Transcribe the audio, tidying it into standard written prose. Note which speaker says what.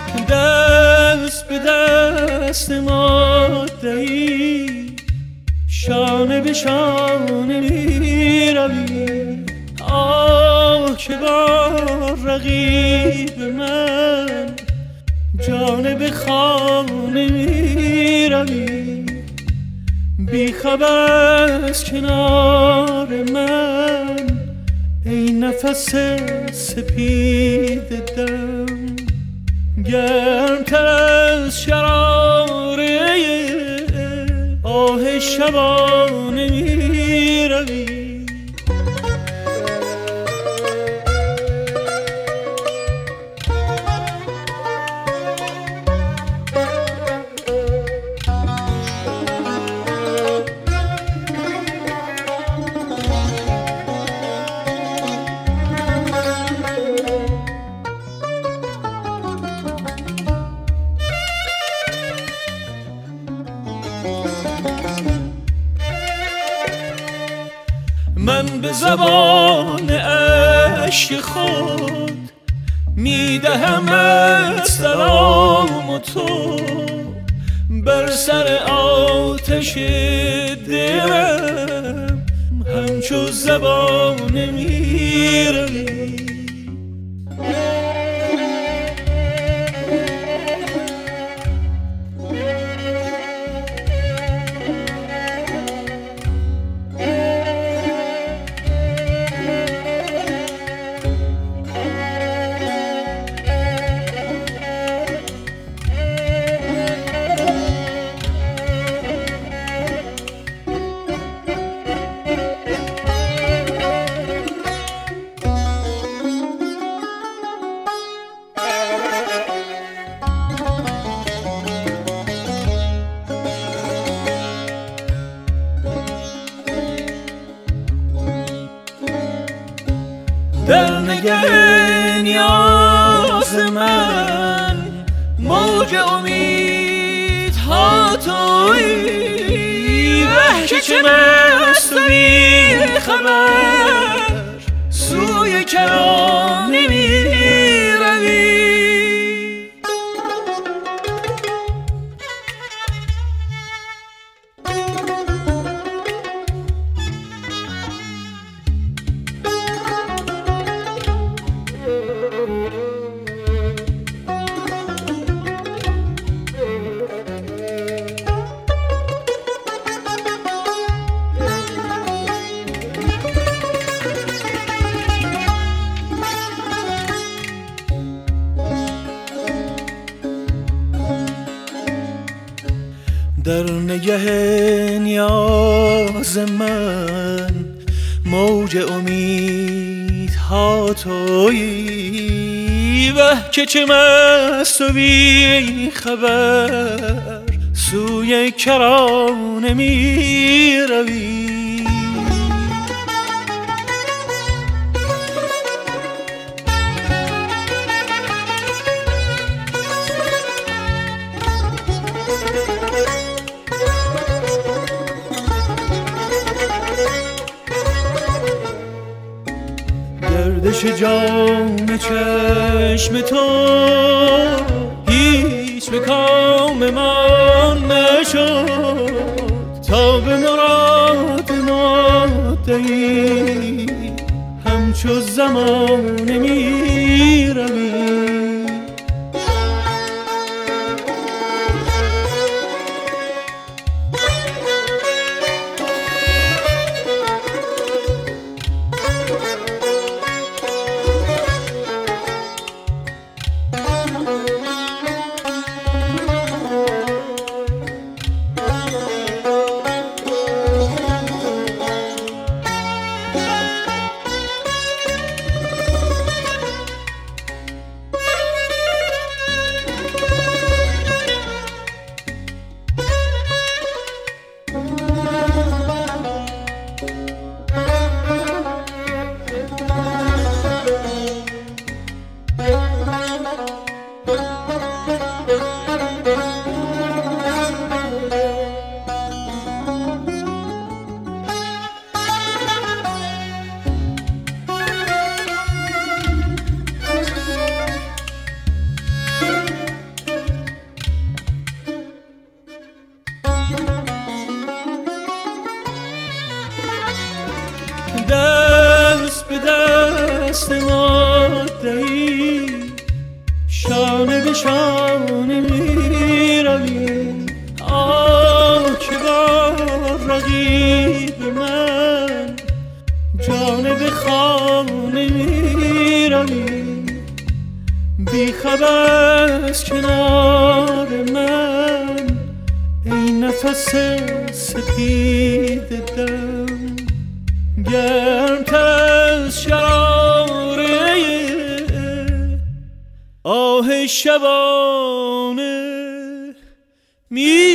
Speaker 1: دست به دست ما دهی، شانه به شانه می روی. آه که با رقیب من جانب خانه می روی. بی خبر از کنار من ای نفس سپید دم، گرمتر از شراره آه شبانه می روی. من به زبان عشق خود میدهم سلام و تو بر سر آتش دلم همچو زبانه میروی. در نگه نیاز من موج امیدها تویی، وه که چه مست و بی خبر سوی کرانه می روی. در نگه نیاز من موج امیدها تویی، وه که چه مست و بی خبر سوی کرانه می روی. گردش جام چشم تو هیچ به کام ما نشد، تا به مراد ما دهی همچو زمانه می روی. شانه می روی که بار رقیب من جانب خانه می روی بی خبر از کنار من ای نفس سپید دم گرمتر از شراره آه شبانه می